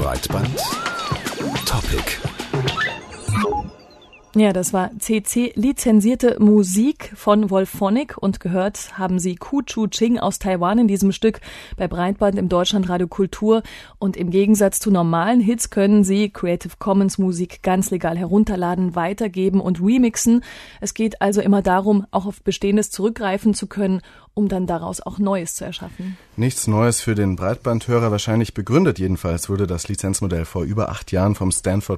Breitband Topic. Ja, das war CC-lizenzierte Musik von Volphonic und gehört haben Sie Ku Chu Ching aus Taiwan in diesem Stück bei Breitband im Deutschlandradio Kultur. Und im Gegensatz zu normalen Hits können Sie Creative Commons Musik ganz legal herunterladen, weitergeben und remixen. Es geht also immer darum, auch auf Bestehendes zurückgreifen zu können, um dann daraus auch Neues zu erschaffen. Nichts Neues für den Breitbandhörer, wahrscheinlich begründet jedenfalls wurde das Lizenzmodell vor über 8 Jahren vom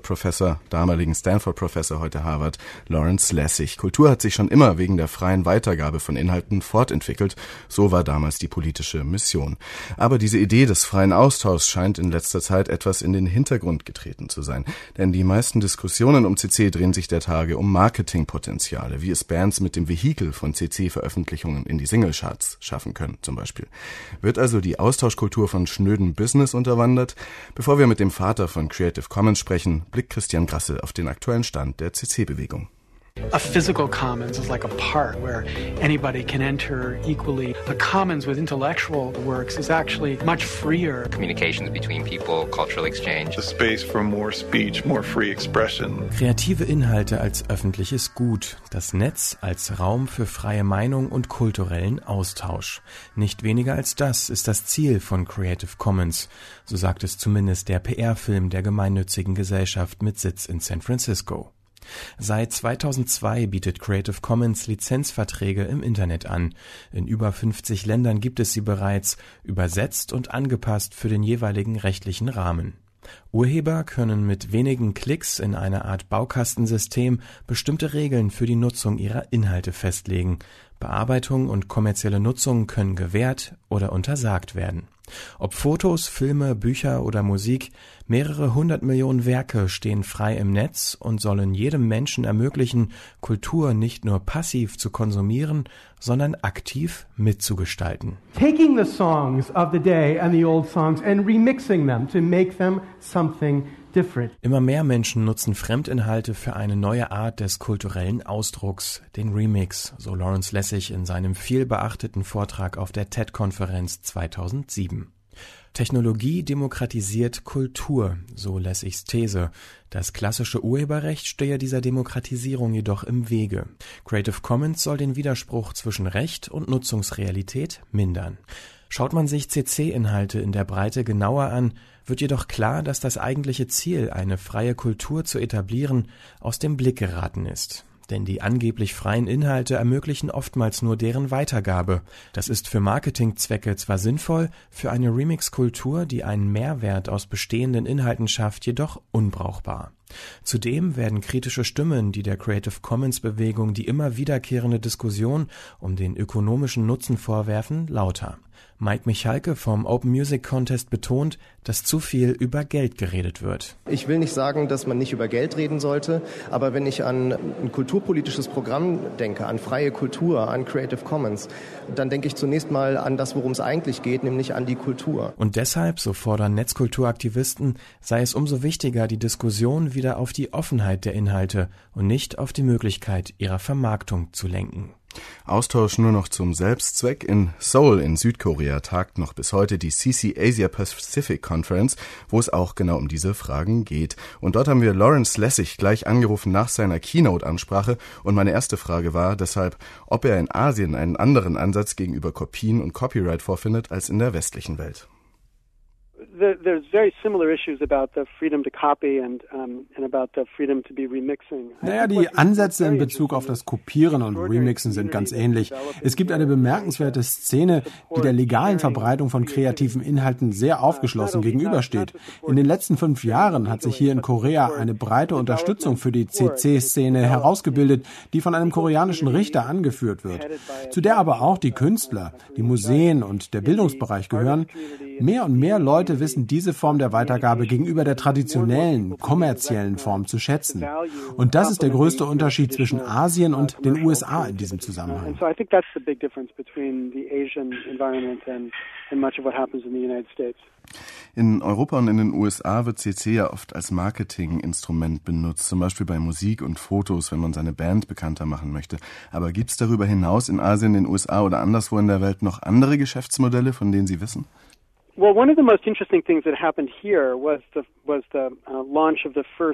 damaligen Stanford-Professor, heute Harvard, Lawrence Lessig. Kultur hat sich schon immer wegen der freien Weitergabe von Inhalten fortentwickelt, so war damals die politische Mission. Aber diese Idee des freien Austauschs scheint in letzter Zeit etwas in den Hintergrund getreten zu sein, denn die meisten Diskussionen um CC drehen sich der Tage um Marketingpotenziale, wie es Bands mit dem Vehikel von CC-Veröffentlichungen in die Singlecharts schaffen können, zum Beispiel. Wird also die Austauschkultur von schnödem Business unterwandert? Bevor wir mit dem Vater von Creative Commons sprechen, blickt Christian Grassel auf den aktuellen Stand der CC-Bewegung. A physical commons is like a park where anybody can enter equally. A commons with intellectual works is actually much freer. Communications between people, cultural exchange. A space for more speech, more free expression. Kreative Inhalte als öffentliches Gut. Das Netz als Raum für freie Meinung und kulturellen Austausch. Nicht weniger als das ist das Ziel von Creative Commons. So sagt es zumindest der PR-Film der gemeinnützigen Gesellschaft mit Sitz in San Francisco. Seit 2002 bietet Creative Commons Lizenzverträge im Internet an. In über 50 Ländern gibt es sie bereits, übersetzt und angepasst für den jeweiligen rechtlichen Rahmen. Urheber können mit wenigen Klicks in einer Art Baukastensystem bestimmte Regeln für die Nutzung ihrer Inhalte festlegen. Bearbeitung und kommerzielle Nutzung können gewährt oder untersagt werden. Ob Fotos, Filme, Bücher oder Musik, mehrere 100 Millionen Werke stehen frei im Netz und sollen jedem Menschen ermöglichen, Kultur nicht nur passiv zu konsumieren, sondern aktiv mitzugestalten. Taking the songs of the day and the old songs and remixing them to make them something different. Immer mehr Menschen nutzen Fremdinhalte für eine neue Art des kulturellen Ausdrucks, den Remix, so Lawrence Lessig in seinem vielbeachteten Vortrag auf der TED-Konferenz 2007. Technologie demokratisiert Kultur, so Lessigs These. Das klassische Urheberrecht stehe dieser Demokratisierung jedoch im Wege. Creative Commons soll den Widerspruch zwischen Recht und Nutzungsrealität mindern. Schaut man sich CC-Inhalte in der Breite genauer an, wird jedoch klar, dass das eigentliche Ziel, eine freie Kultur zu etablieren, aus dem Blick geraten ist. Denn die angeblich freien Inhalte ermöglichen oftmals nur deren Weitergabe. Das ist für Marketingzwecke zwar sinnvoll, für eine Remix-Kultur, die einen Mehrwert aus bestehenden Inhalten schafft, jedoch unbrauchbar. Zudem werden kritische Stimmen, die der Creative Commons-Bewegung die immer wiederkehrende Diskussion um den ökonomischen Nutzen vorwerfen, lauter. Mike Michalke vom Open Music Contest betont, dass zu viel über Geld geredet wird. Ich will nicht sagen, dass man nicht über Geld reden sollte, aber wenn ich an ein kulturpolitisches Programm denke, an freie Kultur, an Creative Commons, dann denke ich zunächst mal an das, worum es eigentlich geht, nämlich an die Kultur. Und deshalb, so fordern Netzkulturaktivisten, sei es umso wichtiger, die Diskussion wieder auf die Offenheit der Inhalte und nicht auf die Möglichkeit ihrer Vermarktung zu lenken. Austausch nur noch zum Selbstzweck. In Seoul in Südkorea tagt noch bis heute die CC Asia Pacific Conference, wo es auch genau um diese Fragen geht. Und dort haben wir Lawrence Lessig gleich angerufen nach seiner Keynote-Ansprache. Und meine erste Frage war deshalb, ob er in Asien einen anderen Ansatz gegenüber Kopien und Copyright vorfindet als in der westlichen Welt. There's very similar issues about the freedom to copy and about the freedom to be remixing. Naja, die Ansätze in Bezug auf das Kopieren und Remixen sind ganz ähnlich. Es gibt eine bemerkenswerte Szene, die der legalen Verbreitung von kreativen Inhalten sehr aufgeschlossen gegenübersteht. In den letzten 5 Jahren hat sich hier in Korea eine breite Unterstützung für die CC-Szene herausgebildet, die von einem koreanischen Richter angeführt wird, zu der aber auch die Künstler, die Museen und der Bildungsbereich gehören. Mehr und mehr Leute wissen diese Form der Weitergabe gegenüber der traditionellen, kommerziellen Form zu schätzen. Und das ist der größte Unterschied zwischen Asien und den USA in diesem Zusammenhang. In Europa und in den USA wird CC ja oft als Marketinginstrument benutzt, zum Beispiel bei Musik und Fotos, wenn man seine Band bekannter machen möchte. Aber gibt es darüber hinaus in Asien, den USA oder anderswo in der Welt noch andere Geschäftsmodelle, von denen Sie wissen? Well, one of the most interesting things that happened here was the launch of the first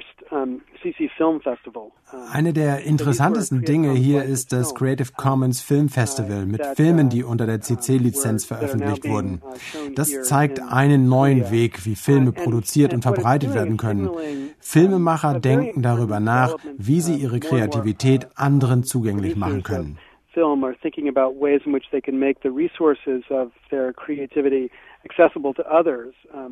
CC Film Festival. Eine der interessantesten Dinge hier ist das Creative Commons Film Festival mit Filmen, die unter der CC-Lizenz veröffentlicht wurden. Das zeigt einen neuen Weg, wie Filme produziert und verbreitet werden können. Filmemacher denken darüber nach, wie sie ihre Kreativität anderen zugänglich machen können. Film are thinking about ways in which they can make the resources of their creativity accessible to others.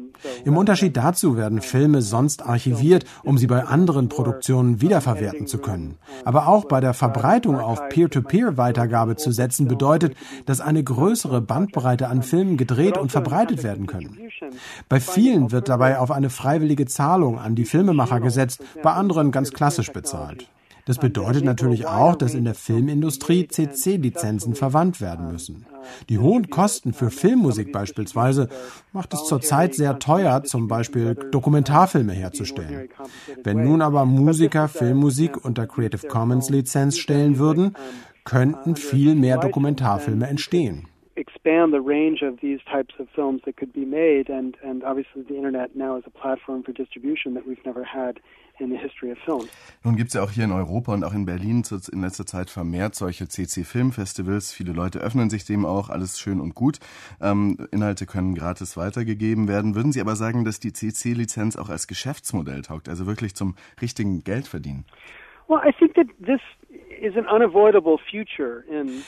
Im Unterschied dazu werden Filme sonst archiviert, um sie bei anderen Produktionen wiederverwerten zu können. Aber auch bei der Verbreitung auf Peer-to-Peer-Weitergabe zu setzen, bedeutet, dass eine größere Bandbreite an Filmen gedreht und verbreitet werden können. Bei vielen wird dabei auf eine freiwillige Zahlung an die Filmemacher gesetzt, bei anderen ganz klassisch bezahlt. Das bedeutet natürlich auch, dass in der Filmindustrie CC-Lizenzen verwandt werden müssen. Die hohen Kosten für Filmmusik beispielsweise macht es zurzeit sehr teuer, zum Beispiel Dokumentarfilme herzustellen. Wenn nun aber Musiker Filmmusik unter Creative Commons Lizenz stellen würden, könnten viel mehr Dokumentarfilme entstehen. Expand the range of these types of films that could be made, and obviously the internet now is a platform for distribution that we've never had in the history of film. Nun gibt es ja auch hier in Europa und auch in Berlin in letzter Zeit vermehrt solche CC-Filmfestivals. Viele Leute öffnen sich dem auch, alles schön und gut. Inhalte können gratis weitergegeben werden. Würden Sie aber sagen, dass die CC-Lizenz auch als Geschäftsmodell taugt, also wirklich zum richtigen Geldverdienen? Well, I think that this is an unavoidable future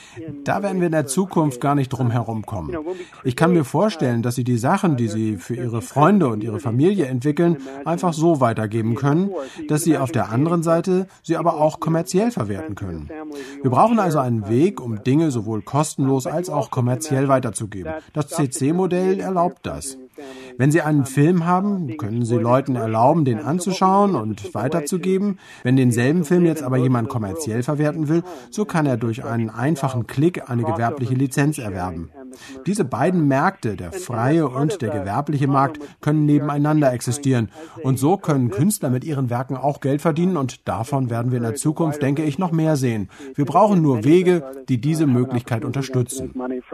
Da werden wir in der Zukunft gar nicht drum herumkommen. Ich kann mir vorstellen, dass Sie die Sachen, die Sie für Ihre Freunde und Ihre Familie entwickeln, einfach so weitergeben können, dass Sie auf der anderen Seite sie aber auch kommerziell verwerten können. Wir brauchen also einen Weg, um Dinge sowohl kostenlos als auch kommerziell weiterzugeben. Das CC-Modell erlaubt das. Wenn Sie einen Film haben, können Sie Leuten erlauben, den anzuschauen und weiterzugeben. Wenn denselben Film jetzt aber jemand kommerziell verwerten will, so kann er durch einen einfachen Klick eine gewerbliche Lizenz erwerben. Diese beiden Märkte, der freie und der gewerbliche Markt, können nebeneinander existieren. Und so können Künstler mit ihren Werken auch Geld verdienen und davon werden wir in der Zukunft, denke ich, noch mehr sehen. Wir brauchen nur Wege, die diese Möglichkeit unterstützen.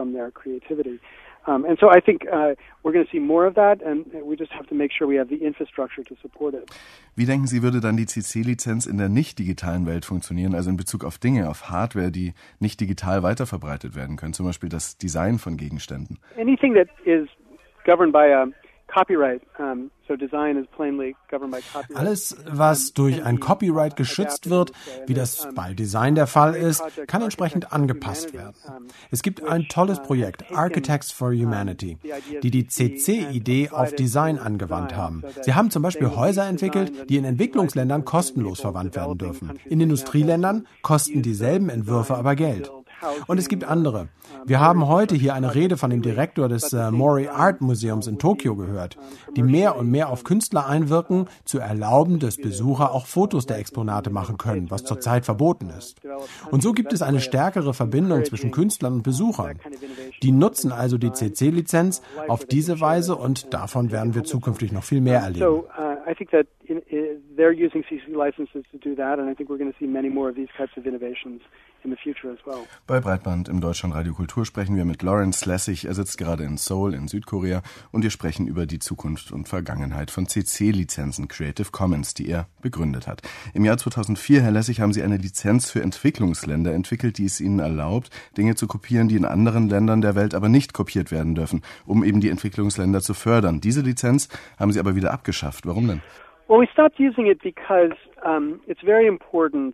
And so I think we're going to see more of that, and we just have to make sure we have the infrastructure to support it. Wie denken Sie, würde dann die CC-Lizenz in der nicht digitalen Welt funktionieren, also in Bezug auf Dinge, auf Hardware, die nicht digital weiterverbreitet werden können, zum Beispiel das Design von Gegenständen? Anything that is governed by a copyright, so design is plainly governed by copyright. Alles, was durch ein Copyright geschützt wird, wie das bei Design der Fall ist, kann entsprechend angepasst werden. Es gibt ein tolles Projekt, Architects for Humanity, die die CC-Idee auf Design angewandt haben. Sie haben zum Beispiel Häuser entwickelt, die in Entwicklungsländern kostenlos verwandt werden dürfen. In Industrieländern kosten dieselben Entwürfe aber Geld. Und es gibt andere. Wir haben heute hier eine Rede von dem Direktor des Mori Art Museums in Tokio gehört, die mehr und mehr auf Künstler einwirken, zu erlauben, dass Besucher auch Fotos der Exponate machen können, was zurzeit verboten ist. Und so gibt es eine stärkere Verbindung zwischen Künstlern und Besuchern. Die nutzen also die CC-Lizenz auf diese Weise und davon werden wir zukünftig noch viel mehr erleben. I think that they're using CC licenses to do that, and I think we're going to see many more of these types of innovations in the future as well. Bei Breitband im Deutschlandradio Kultur sprechen wir mit Lawrence Lessig. Er sitzt gerade in Seoul in Südkorea und wir sprechen über die Zukunft und Vergangenheit von CC-Lizenzen, Creative Commons, die er begründet hat. Im Jahr 2004, Herr Lessig, haben Sie eine Lizenz für Entwicklungsländer entwickelt, die es ihnen erlaubt, Dinge zu kopieren, die in anderen Ländern der Welt aber nicht kopiert werden dürfen, um eben die Entwicklungsländer zu fördern. Diese Lizenz haben Sie aber wieder abgeschafft. Warum denn? Well, we stopped using it because it's very important.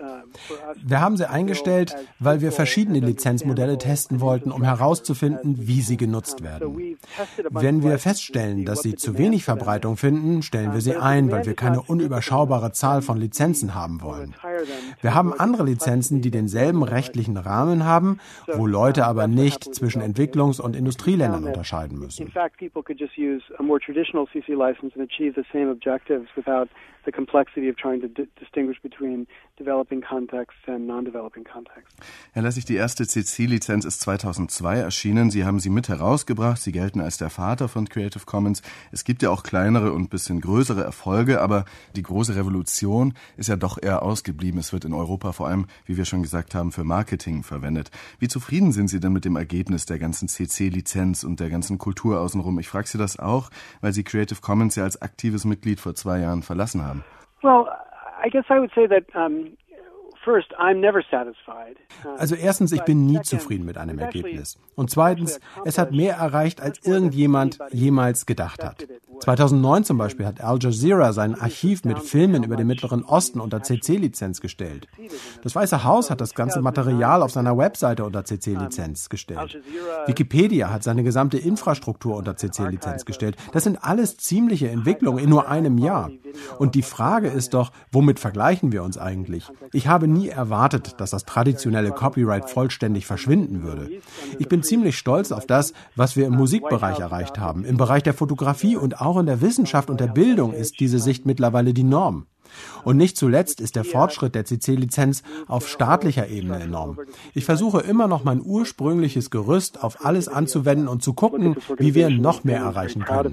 Wir haben sie eingestellt, weil wir verschiedene Lizenzmodelle testen wollten, um herauszufinden, wie sie genutzt werden. Wenn wir feststellen, dass sie zu wenig Verbreitung finden, stellen wir sie ein, weil wir keine unüberschaubare Zahl von Lizenzen haben wollen. Wir haben andere Lizenzen, die denselben rechtlichen Rahmen haben, wo Leute aber nicht zwischen Entwicklungs- und Industrieländern unterscheiden müssen. The complexity of trying to distinguish between developing contexts and non-developing contexts. Herr Lessig, die erste CC-Lizenz ist 2002 erschienen. Sie haben sie mit herausgebracht. Sie gelten als der Vater von Creative Commons. Es gibt ja auch kleinere und bisschen größere Erfolge, aber die große Revolution ist ja doch eher ausgeblieben. geblieben. Es wird in Europa vor allem, wie wir schon gesagt haben, für Marketing verwendet. Wie zufrieden sind Sie denn mit dem Ergebnis der ganzen CC-Lizenz und der ganzen Kultur außenrum? Ich frage Sie das auch, weil Sie Creative Commons ja als aktives Mitglied vor 2 Jahren verlassen haben. Well, I guess I would say that first, I'm never satisfied. Also erstens, ich bin nie zufrieden mit einem Ergebnis. Und zweitens, es hat mehr erreicht, als irgendjemand jemals gedacht hat. 2009 zum Beispiel hat Al Jazeera sein Archiv mit Filmen über den Mittleren Osten unter CC-Lizenz gestellt. Das Weiße Haus hat das ganze Material auf seiner Webseite unter CC-Lizenz gestellt. Wikipedia hat seine gesamte Infrastruktur unter CC-Lizenz gestellt. Das sind alles ziemliche Entwicklungen in nur einem Jahr. Und die Frage ist doch, womit vergleichen wir uns eigentlich? Ich habe nie erwartet, dass das traditionelle Copyright vollständig verschwinden würde. Ich bin ziemlich stolz auf das, was wir im Musikbereich erreicht haben. Im Bereich der Fotografie und auch in der Wissenschaft und der Bildung ist diese Sicht mittlerweile die Norm. Und nicht zuletzt ist der Fortschritt der CC-Lizenz auf staatlicher Ebene enorm. Ich versuche immer noch mein ursprüngliches Gerüst auf alles anzuwenden und zu gucken, wie wir noch mehr erreichen können.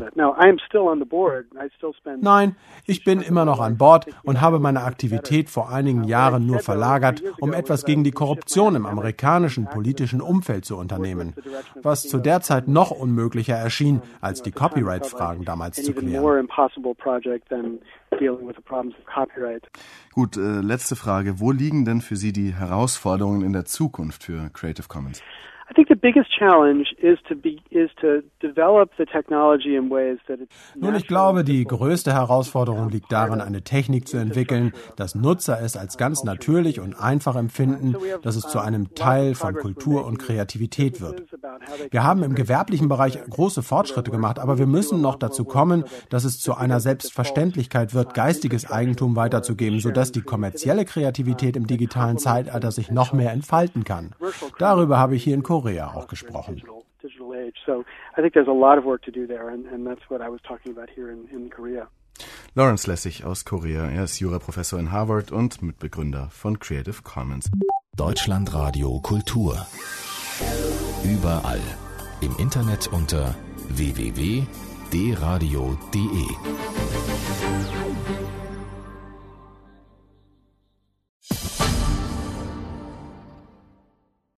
Nein, ich bin immer noch an Bord und habe meine Aktivität vor einigen Jahren nur verlagert, um etwas gegen die Korruption im amerikanischen politischen Umfeld zu unternehmen, was zu der Zeit noch unmöglicher erschien, als die Copyright-Fragen damals zu klären. Gut, letzte Frage. Wo liegen denn für Sie die Herausforderungen in der Zukunft für Creative Commons? I think the biggest challenge is to develop the technology in ways that it's. Nun, ich glaube, die größte Herausforderung liegt darin, eine Technik zu entwickeln, dass Nutzer es als ganz natürlich und einfach empfinden, dass es zu einem Teil von Kultur und Kreativität wird. Wir haben im gewerblichen Bereich große Fortschritte gemacht, aber wir müssen noch dazu kommen, dass es zu einer Selbstverständlichkeit wird, geistiges Eigentum weiterzugeben, sodass die kommerzielle Kreativität im digitalen Zeitalter sich noch mehr entfalten kann. Darüber habe ich hier in Korea auch gesprochen. Lawrence Lessig aus Korea. Er ist Juraprofessor in Harvard und Mitbegründer von Creative Commons. Deutschlandradio Kultur. Überall. Im Internet unter www.dradio.de